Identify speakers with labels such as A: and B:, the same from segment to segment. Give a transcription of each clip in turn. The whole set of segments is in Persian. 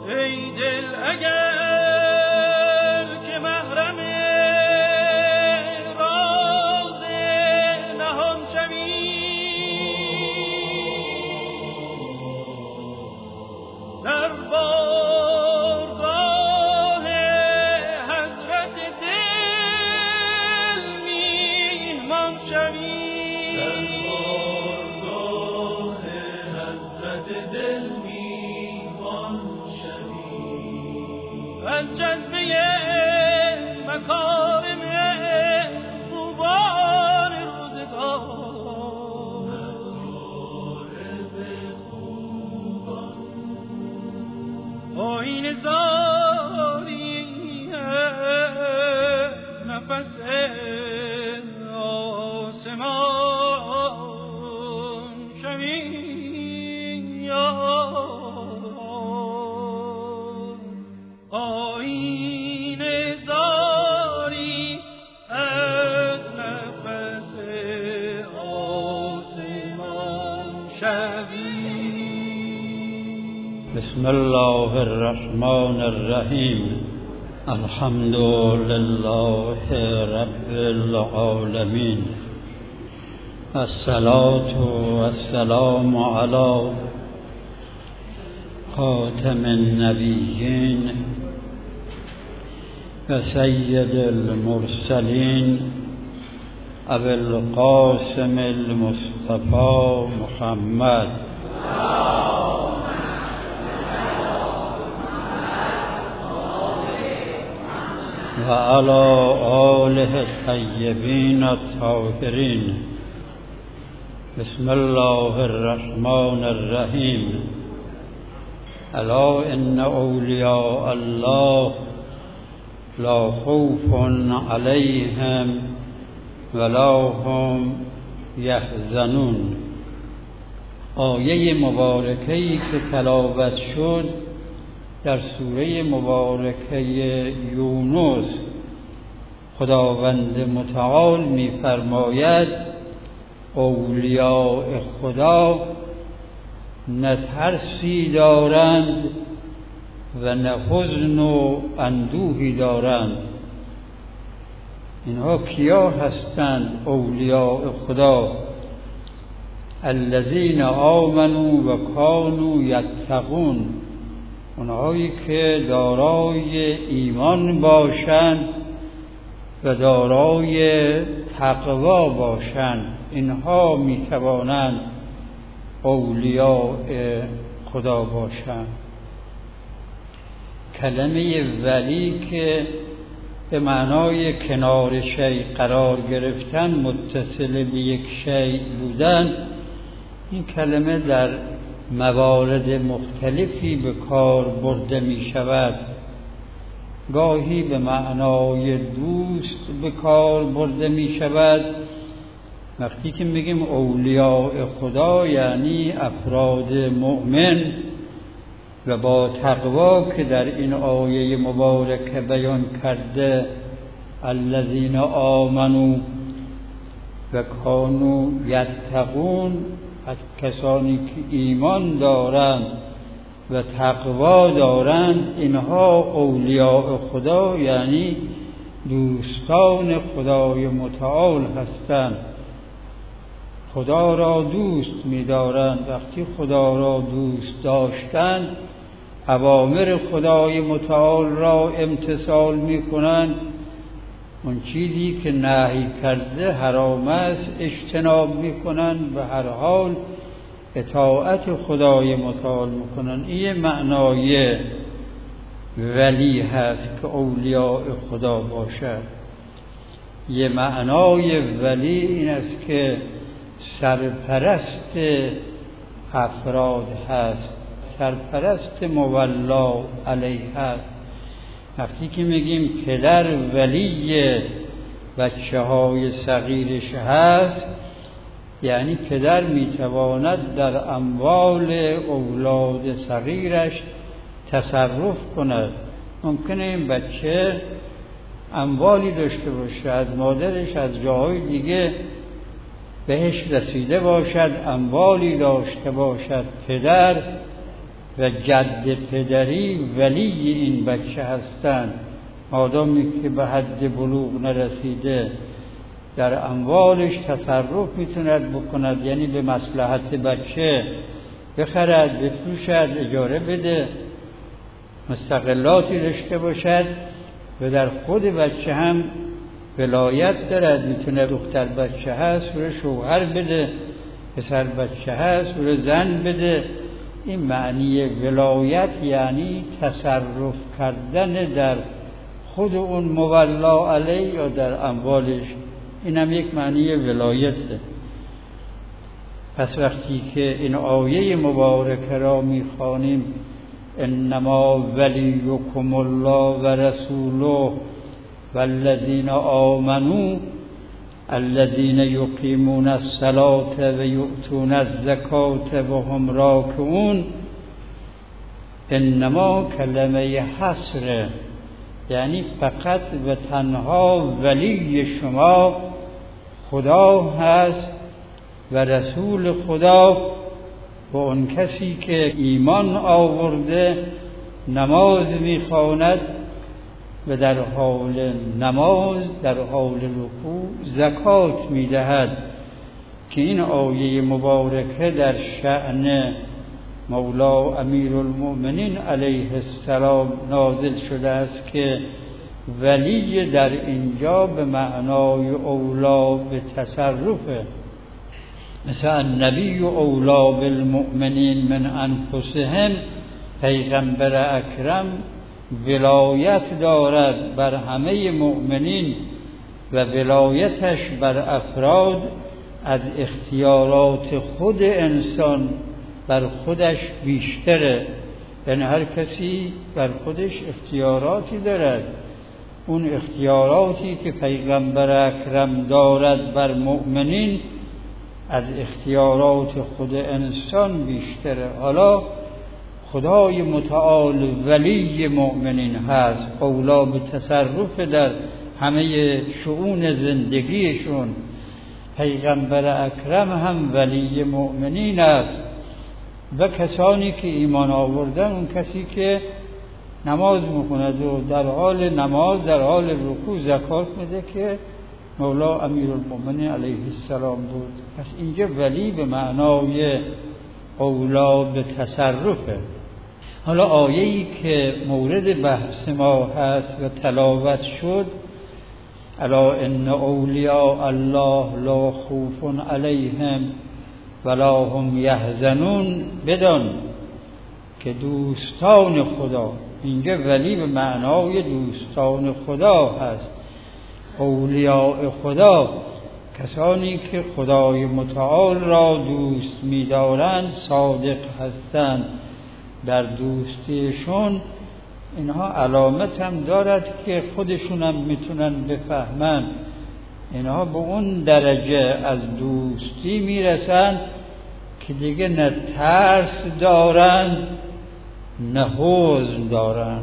A: ای دل اگر که محرم راز نهان شوی، در بارگاه حضرت دل میهمان شوی، در بارگاه حضرت دل میهمان شوی، از جذبه مکارم خوبان روزگار، آیین زاری از نفس آسمان شوی، آیین زاری از نفس آسمان شوی.
B: بسم الله الرحمن الرحیم. الحمد لله رب العالمین. الصلاة والسلام علی خاتم النبیین و سید المرسلین ابی القاسم المصطفى محمد و علی آله الطیبین الطاهرین. بسم الله الرحمن الرحیم. الا ان اولیاء الله لا خوف علیهم ولا هم یحزنون. آیه مبارکه‌ای که تلاوت شد در سوره مبارکه یونس، خداوند متعال می‌فرماید اولیاء خدا نه ترسی دارند و نه حزن و اندوهی دارند. اینها کیا هستند؟ اولیاء خدا الذین آمنوا و کانوا یتقون، اونهایی که دارای ایمان باشند و دارای تقوا باشند، اینها میتوانند اولیاء خدا باشند. کلمه ولی که به معنای کنار شیء قرار گرفتن، متصل به یک شیء بودن، این کلمه در موارد مختلفی به کار برده می شود. گاهی به معنای دوست به کار برده می شود. وقتی که میگیم اولیاء خدا یعنی افراد مؤمن و با تقوا که در این آیه مبارکه بیان کرده، الذین آمنوا و کانوا یتقون، از کسانی که ایمان دارند و تقوا دارند، اینها اولیاء خدا یعنی دوستان خدای متعال هستند. خدا را دوست می‌دارند. وقتی خدا را دوست داشتند، اوامر خدای متعال را امتثال می‌کنند. اون چیزی که نهی کرده حرام است اجتناب می‌کنند، به هر حال اطاعت خدای متعال می‌کنند. این معنای ولی هست که اولیاء خدا باشد. یه معنای ولی این است که سرپرست افراد هست، سرپرست مولا علیه هست. وقتی که میگیم پدر ولی بچه های صغیرش هست، یعنی پدر میتواند در اموال اولاد صغیرش تصرف کند. ممکنه این بچه اموالی داشته باشه، از مادرش از جاهای دیگه بهش رسیده باشد، اموالی داشته باشد، پدر و جد پدری ولی این بچه هستند. مادامی که به حد بلوغ نرسیده در اموالش تصرف میتوند بکند، یعنی به مصلحت بچه بخرد، بفروشد، اجاره بده، مستقلاتی داشته باشد و در خود بچه هم ولایت دارد. میتونه دختر بچه هست و شوهر بده، پسر بچه هست و زن بده. این معنی ولایت یعنی تصرف کردن در خود اون مولا علیه یا در اموالش. این هم یک معنی ولایته. پس وقتی که این آیه مبارکه را میخوانیم انما ولیکم الله و رسوله والذین آمنوا الذین یقیمون الصلاة و یؤتون الزکاة و هم راکعون، انما کلمه حصر، یعنی فقط و تنها ولی شما خدا هست و رسول خدا و اون کسی که ایمان آورده نماز میخواند و در حال نماز در حال رکوع زکات میدهد. که این آیه مبارکه در شأن مولا امیرالمؤمنین علیه السلام نازل شده است که ولی در اینجا به معنای اولا به تصرفه. مثلا نبی اولا بالمؤمنین من انفسهم، پیغمبر اکرم ولایت دارد بر همه مؤمنین و ولایتش بر افراد از اختیارات خود انسان بر خودش بیشتره. یعنی هر کسی بر خودش اختیاراتی دارد. اون اختیاراتی که پیغمبر اکرم دارد بر مؤمنین از اختیارات خود انسان بیشتره. حالا خدای متعال ولی مؤمنین هست، اولا به تصرف در همه شؤون زندگیشون. پیغمبر اکرم هم ولی مؤمنین است و کسانی که ایمان آوردن، اون کسی که نماز میکند و در حال نماز در حال رکوع زکات میده که مولا امیرالمؤمنین علیه السلام بود. پس اینجا ولی به معنای اولا به تصرفه. حالا آیه‌ای که مورد بحث ما هست و تلاوت شد، الا ان اولیاء الله لا خوف علیهم ولا هم یحزنون، بدان که دوستان خدا، اینجا ولی به معنای دوستان خدا هست. اولیاء خدا کسانی که خدای متعال را دوست می‌دارند، صادق هستند در دوستیشون. اینها علامت هم دارد که خودشون هم میتونن بفهمن. اینها به اون درجه از دوستی میرسن که دیگه نه ترس دارن نه حزن دارن.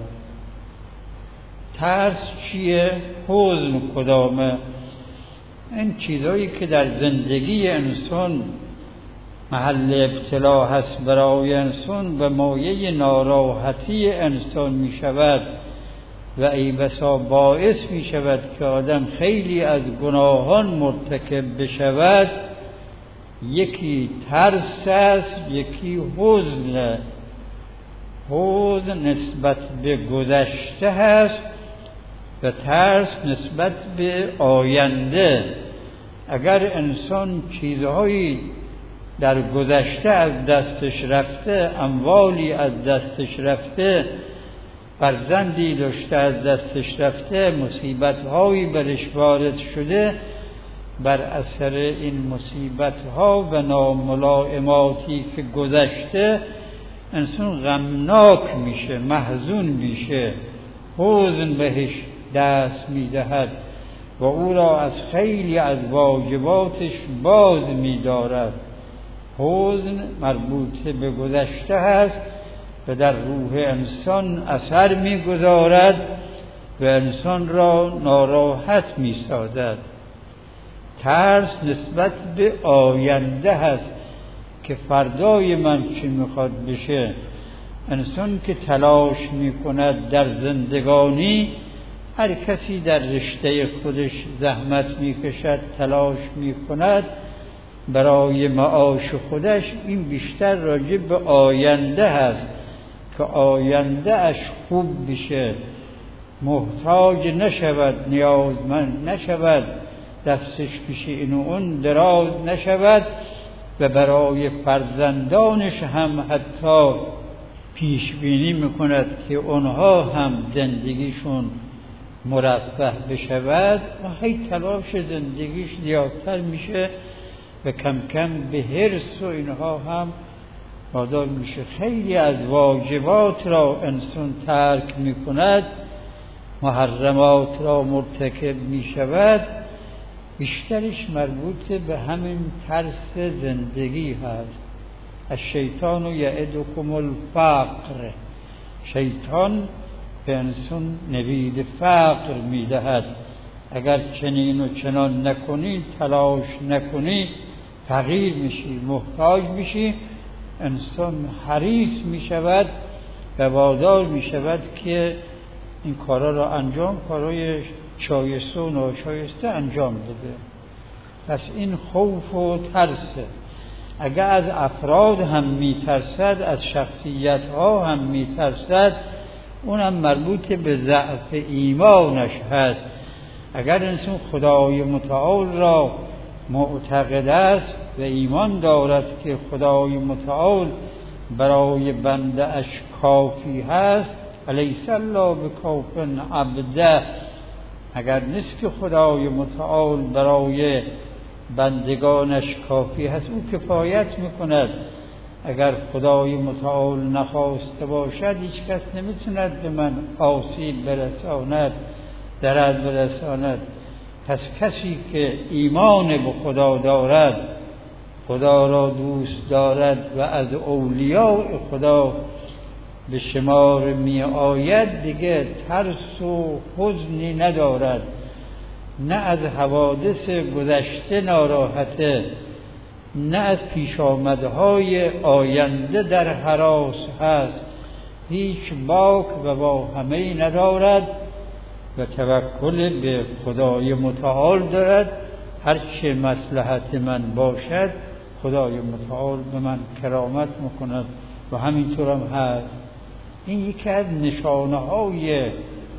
B: ترس چیه؟ حزن کدامه؟ این چیزایی که در زندگی انسان محل ابتلا هست برای انسان و مایه ناراحتی انسان می شود و ای بسا باعث می شود که آدم خیلی از گناهان مرتکب بشود. یکی ترس است، یکی حزن. حزن نسبت به گذشته هست و ترس نسبت به آینده. اگر انسان چیزهایی در گذشته از دستش رفته، اموالی از دستش رفته، فرزندی داشته از دستش رفته، مصیبت‌هایی برش وارد شده، بر اثر این مصیبت‌ها و ناملائماتی که گذشته انسان غمناک میشه، محزون میشه، حزن بهش دست میدهد و او را از خیلی از واجباتش باز می‌دارد. حزن مربوط به گذشته است و در روح انسان اثر می‌گذارد و انسان را ناراحت می‌سازد. ترس نسبت به آینده هست که فردای من چی می‌خواد بشه انسان که تلاش می کند در زندگانی، هر کسی در رشته خودش زحمت می کشد، تلاش می کند برای معاش خودش، این بیشتر راجع به آینده هست که آینده اش خوب بشه، محتاج نشود، نیازمند نشود، دستش پیش این و اون دراز نشود و برای فرزندانش هم حتی پیش بینی میکند که اونها هم زندگیشون مرفه بشود و هی تلاش زندگیش زیادتر میشه و کم کم به حرص و اینها هم وادار میشه. خیلی از واجبات را انسان ترک میکند، محرمات را مرتکب میشود، بیشترش مربوط به همین ترس زندگی هست. الشیطان یعدکم الفقر، شیطان به انسان نوید فقر میدهد. اگر چنین و چنان نکنی، تلاش نکنی، فقیر میشی، محتاج میشی. انسان حریص میشود و وادار میشود که این کارا را انجام، کارای شایسته و ناشایسته انجام بده. پس این خوف و ترسه. اگر از افراد هم میترسد، از شخصیت ها هم میترسد، اونم مربوط به ضعف ایمانش هست. اگر انسان خدای متعال را معتقد است و ایمان دارد که خدای متعال برای بنده اش کافی هست، الیس الله بکاف عبده، اگر نیست که خدای متعال برای بندگانش کافی هست، او کفایت میکند. اگر خدای متعال نخواسته باشد، هیچ کس نمیتوند به من آسیب برساند، ضرر برساند. پس کسی که ایمان به خدا دارد، خدا را دوست دارد و از اولیاء خدا به شمار می آید، دیگه ترس و حزنی ندارد، نه از حوادث گذشته ناراحته، نه از پیش آمدهای آینده در هراس هست، هیچ باک و واهمه‌ای ندارد و توکل به خدای متعال دارد. هر چه مصلحت من باشد، خدای متعال به من کرامت میکند و همینطور هم هست. این یکی از نشانه های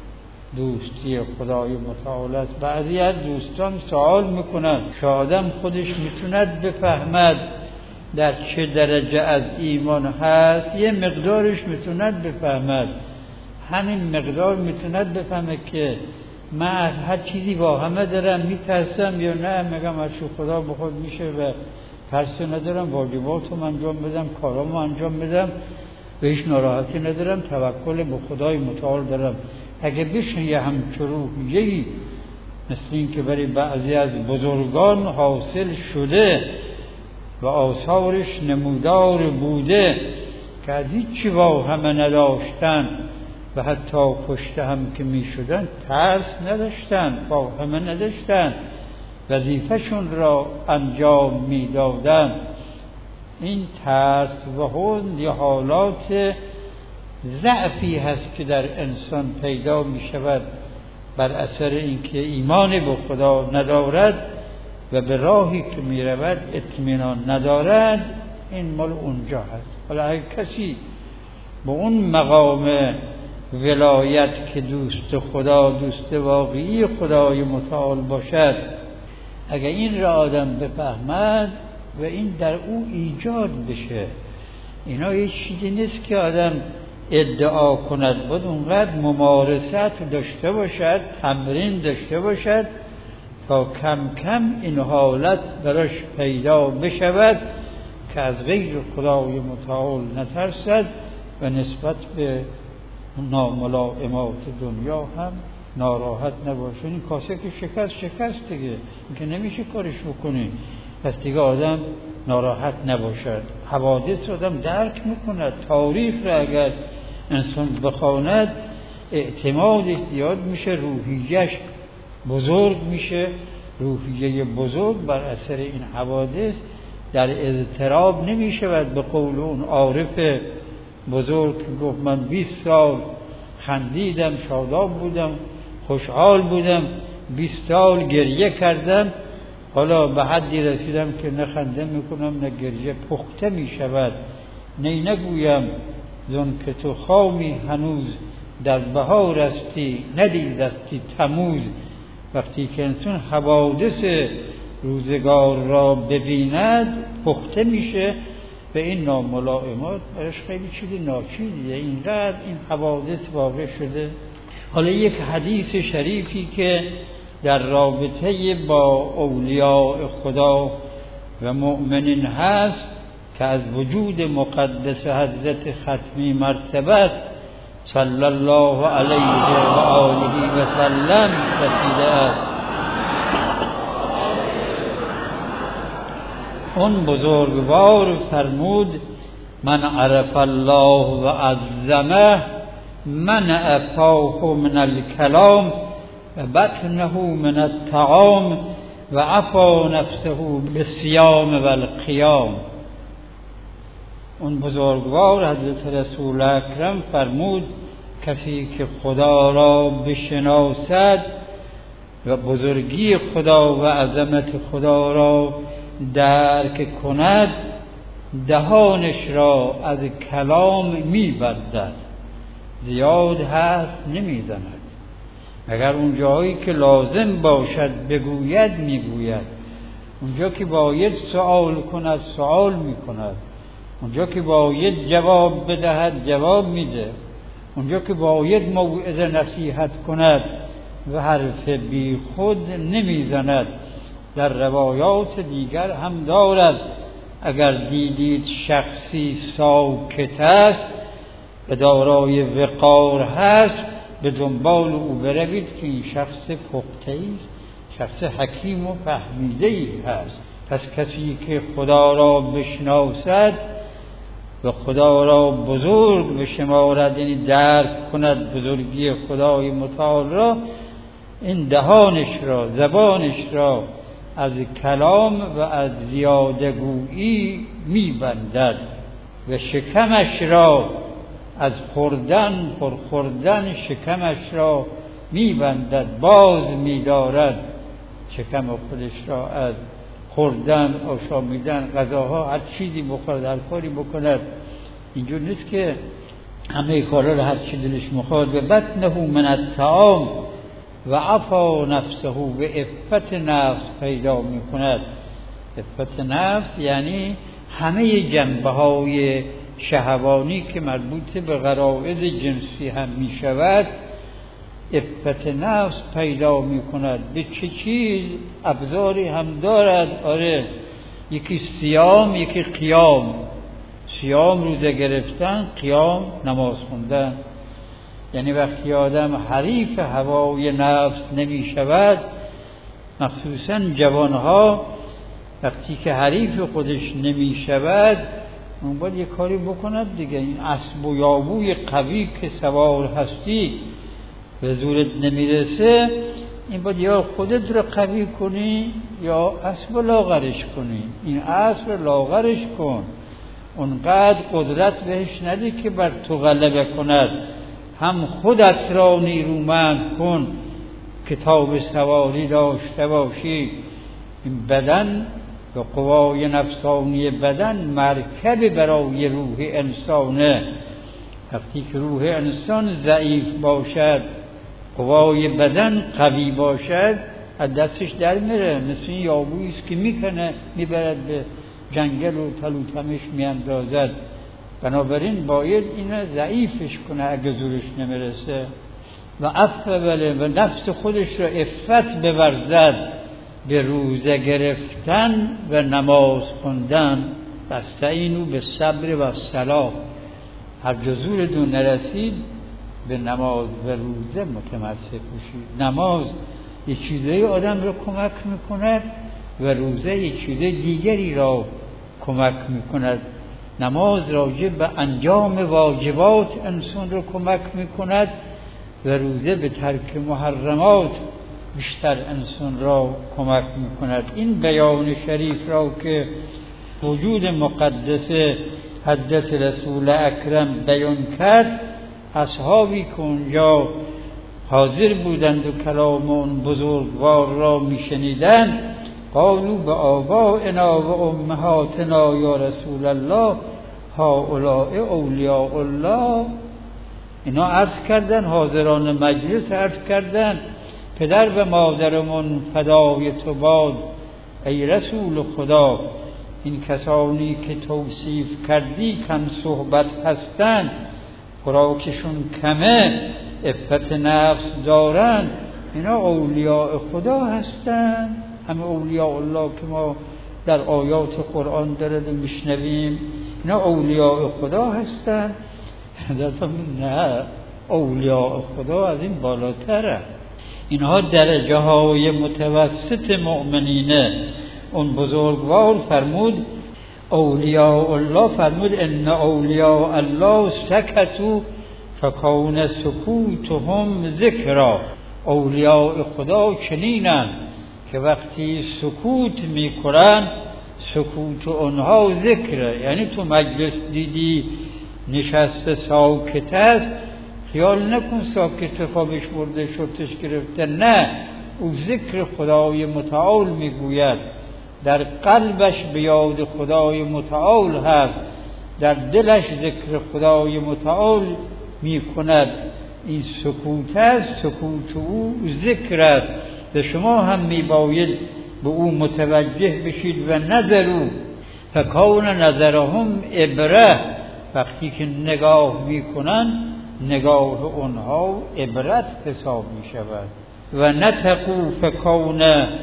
B: دوستی خدای متعال است. بعضی از دوستان سوال میکنند که آدم خودش میتوند بفهمد در چه درجه از ایمان هست؟ یه مقدارش میتوند بفهمد، همین مقدار میتوند بفهمه که من هر چیزی با همه دارم میترسم یا نه، میگم از خدا به خود میشه و ترس ندارم، واجباتم انجام بدم، کارامو انجام بدم و هیچ ناراحتی ندارم، توکل به خدای متعال دارم. اگه بشه یه همچون روحیه‌ای مثل این که برای بعضی از بزرگان حاصل شده و آثارش نمودار بوده که از هیچی با همه نداشتن و حتی کشته هم که می شدن ترس نداشتن، با همه نداشتن، وظیفه‌شون را انجام می دادن. این ترس و حزن یا حالات ضعفی هست که در انسان پیدا می شود بر اثر اینکه ایمان به خدا ندارد و به راهی که می رود اطمینان ندارد. این مال اونجا هست. حالا اگه کسی به اون مقام ولایت که دوست خدا، دوست واقعی خدای متعال باشد، اگر این را آدم بفهمد و این در او ایجاد بشه، اینا یه چیزی نیست که آدم ادعا کند، باید اونقدر ممارست داشته باشد، تمرین داشته باشد تا کم کم این حالت براش پیدا بشود که از غیر خدای متعال نترسد و نسبت به ناملائمات دنیا هم ناراحت نباشه. این کاسه که شکست دیگه، این که نمیشه کارش بکنی، پس دیگه آدم ناراحت نباشد. حوادث آدم درک میکند، تاریخ را اگر انسان بخواند اعتمادش زیاد میشه، روحیه‌اش بزرگ میشه. روحیه بزرگ بر اثر این حوادث در اضطراب نمیشود. به قول اون عارف بزرگ که گفت من 20 سال خندیدم، شاداب بودم، خوشحال بودم، 20 سال گریه کردم، حالا به حدی رسیدم که نه خنده میکنم نه گریه، پخته میشود. نگویم زن که تو خامی هنوز، در بهار استی ندیدستی تموز. وقتی که انسان حوادث روزگار را ببیند پخته میشه به این ناملائمات، برش خیلی چیز ناچیزیه، اینقدر این حوادث واقع شده. حالا یک حدیث شریفی که در رابطه با اولیاء خدا و مؤمنین هست که از وجود مقدس حضرت ختمی مرتبت صلی الله علیه و آله و سلم رسیده است. اون بزرگوار فرمود من عرف الله و عظمه منع فاه من الکلام و بطنه من الطعام و عفا نفسه بالصیام و القیام. اون بزرگوار حضرت رسول اکرم فرمود کسی که خدا را بشناسد و بزرگی خدا و عظمت خدا را درک کند دهانش را از کلام می‌بندد، زیاد حرف نمی‌زند، اگر اون جایی که لازم باشد بگوید میگوید، اونجا که باید سوال کند سوال میکند، اونجا که باید جواب بدهد جواب میده، اونجا که باید موعظه نصیحت کند و حرف بی خود نمیزند. در روایات دیگر هم دارد اگر دیدید شخصی ساکت است و دارای وقار هست به دنبال او بروید که این شخص پخته‌ای است، شخص حکیم و فهمیده‌ای هست. پس کسی که خدا را بشناسد و خدا را بزرگ بشمارد، یعنی درک کند بزرگی خدای متعال را، این دهانش را زبانش را از کلام و از زیادگویی میبندد و شکمش را از خوردن شکمش را میبندد، باز میدارد شکم خودش را از خوردن، آشامیدن، غذاها، هر چیزی بخورد، هر کاری بکند. اینجور نیست که همه کارا را هر چی دلش میخواد. و بطنه من الطعام و عفا نفسه و عفت نفس پیدا میکند. عفت نفس یعنی همه جنبه های شهوانی که مربوط به غرایز جنسی هم میشود، عفت نفس پیدا میکند. به چه چیز ابزاری هم دارد. آره، یکی صیام، یکی قیام. صیام روزه گرفتن، قیام نماز خوندن. یعنی وقتی آدم حریف هوای نفس نمی شود، مخصوصا جوانها وقتی که حریف خودش نمی شود، اون باید یه کاری بکند دیگه. این اسب و یابوی قوی که سوار هستی به زورت نمیرسه، این باید یا خودت رو قوی کنی یا اسب لاغرش کنی. این اسب رو لاغرش کن، اونقدر قدرت بهش ندی که بر تو غلبه کند. هم خودت را نیرومند کن که تا به سواری داشته باشی. این بدن و قوای نفسانی بدن مرکب برای روح انسانه. وقتی که روح انسان ضعیف باشد، قوای بدن قوی باشد، از دستش در میره. مثل این یابویی است که میکنه میبرد به جنگل و تلوتمش میاندازد. بنابراین باید اینو ضعیفش کنه اگه زورش نمیرسه. و عفو و نفس خودش را عفت بورزد به روزه گرفتن و نماز خوندن. واستعینوا بالصبر و الصلاة. هر جزور دون نرسید به نماز و روزه متمسک بشید. نماز یه چیزایی آدم رو کمک میکند و روزه یه چیز دیگری را کمک میکند. نماز راجع به انجام واجبات انسان رو کمک میکند و روزه به ترک محرمات بیشتر انسان را کمک میکند. این بیان شریف را که وجود مقدس حضرت رسول اکرم بیان کرد، اصحابی که اونجا حاضر بودند و کلام اون بزرگوار را میشنیدند، قالوا به آبائنا و امهاتنا یا رسول الله هؤلاء اولیاء الله. اینا عرض کردن، حاضران مجلس عرض کردن پدر و مادرمون فدای تو باد ای رسول خدا، این کسانی که توصیف کردی کم صحبت هستند، خوراکشون کمه، عفت نفس دارن، اینا اولیاء خدا هستند. همه اولیاء الله که ما در آیات قرآن دارد میشنویم، اینا اولیاء خدا هستند. نه، اولیاء خدا از این بالاتره، اینها درجه های متوسط مؤمنینه. اون بزرگوار فرمود اولیاء الله، فرمود ان اولیاء الله سکتوا فکون سکوتهم ذکرا. اولیاء خدا چنینند که وقتی سکوت میکنن سکوت اونها ذکره. یعنی تو مجلس دیدی نشسته ساکت است، خیال نکن ساکت خوابش برده شرطش گرفته، نه، او ذکر خدای متعال میگوید، در قلبش به یاد خدای متعال هست، در دلش ذکر خدای متعال میکند. این سکوت است، سکوت او ذکر است. و شما هم میباید به او متوجه بشید و نظرو فکون نظرهم عبره. وقتی که نگاه میکنن نگاه اونها عبرت حساب میشود. و نطقوا فکون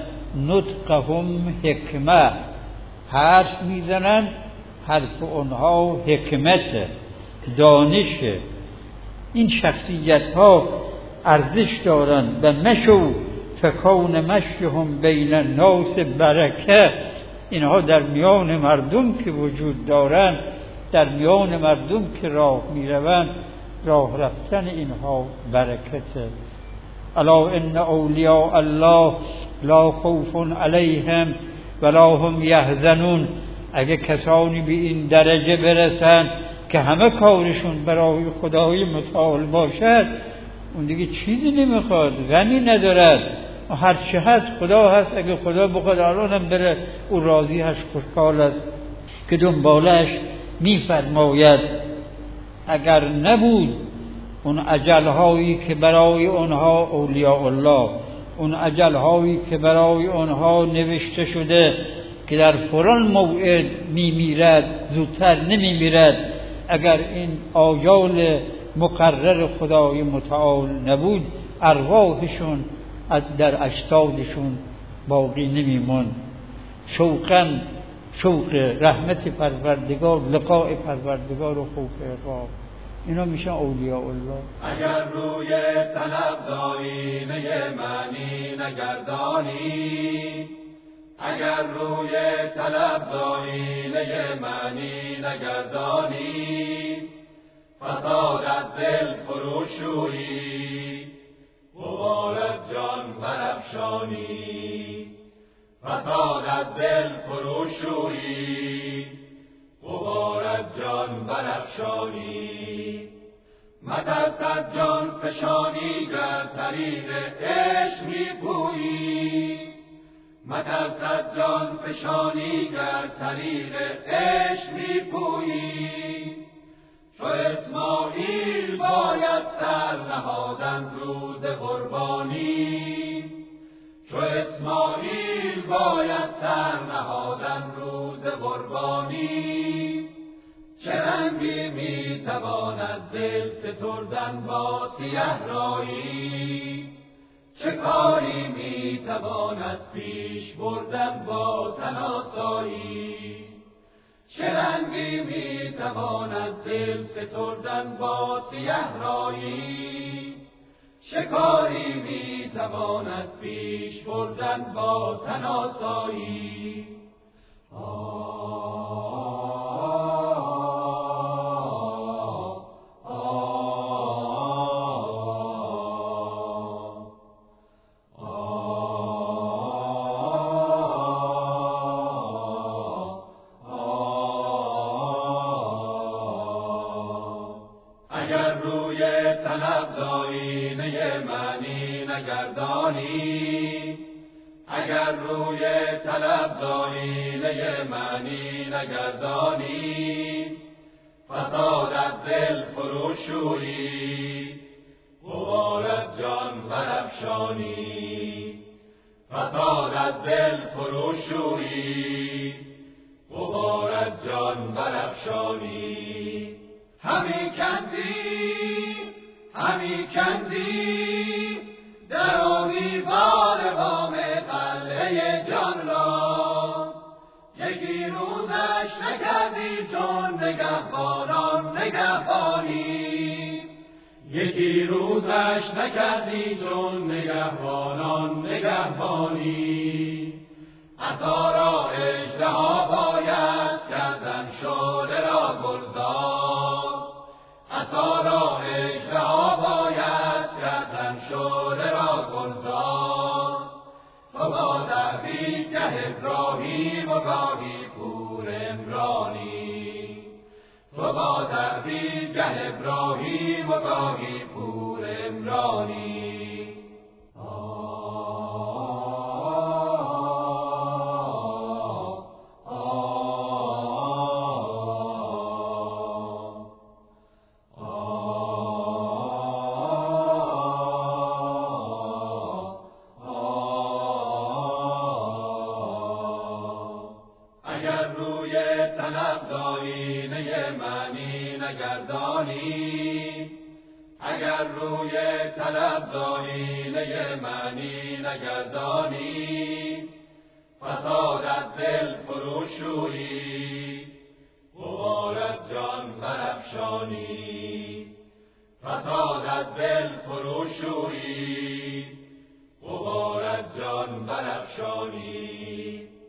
B: نطقهم حکمه. حرف میزنن، حرف اونها حکمته، دانشه. این شخصیت ها ارزش دارند. و مشو فکون مشیهم بین الناس برکه. اینها در میان مردم که وجود دارند، در میان مردم که راه میروند، راه رفتن اینها برکته. الا ان اولیاء الله لا خوف علیهم ولا هم یحزنون. اگه کسانی به این درجه برسن که همه کارشون برای خدای متعال باشد، اون دیگه چیزی نمیخواد، غمی ندارد، هر چه هست خدا هست. اگه خدا بخواد الانم بره، او راضی هست، خوشحال است که دنبالش میفرماید. اگر نبود اون اجلهایی که برای اونها اولیاء الله، اون اجلهایی که برای اونها نوشته شده که در فلان موعد میمیرد، زودتر نمیمیرد، اگر این آجال مقرر خدای متعال نبود، ارواحشون در اجسادشون باقی نمیمون. شوق رحمت پروردگار، لقاء پروردگار و خوف عقاب، اینا میشن اولیاء الله.
C: اگر روی طلب داری معنی نگردانی، اگر روی طلب داری معنی نگردانی، فسادت دل فروشویی غبارت جان برافشانی. فسادت دل فروشویی غبارت جان برافشانی. مترس از جان فشانی گر طریق عشق میپویی. مترس از جان فشانی گر طریق عشق میپویی. چو اسماعیل باید سر نهادن روز قربانی. چو اسماعیل باید سر نهادن روز قربانی. چه رنگی میتواند دل ستردن با سیه رایی. چه کاری میتواند پیش بردن با تن آسایی. چه رنگی میتواند دل ستردن با سیه رایی. چه کاری میتواند پیش بردن با تن آسایی. روی طلب آینه معنی نگردانی، اگر روی طلب آینه معنی نگردانی، فساد از دل فروشویی، غبار از جان برافشانی. فساد از دل فروشویی، غبار از جان برافشانی. همی کندی در امیدوار وام قلعه جان را، یکی روزش نکردی چون نگهبانان نگهبانی. یکی روزش نکردی چون نگهبانان نگهبانی. عصا را اژدها باید کردن شعله را گلزار، عصا را اژدها باید کردن شعله را گلزار. تو با دعوی گه ابراهیم و گاهی پور عمرانی، تو با دعوی گه ابراهیم و گاهی پور عمرانی. اگر روی طلب آینه معنی نگردانی، اگر روی طلب آینه معنی نگردانی، فساد از دل فروشویی، غبار از جان برافشانی. فساد از دل فروشویی، غبار از جان برافشانی.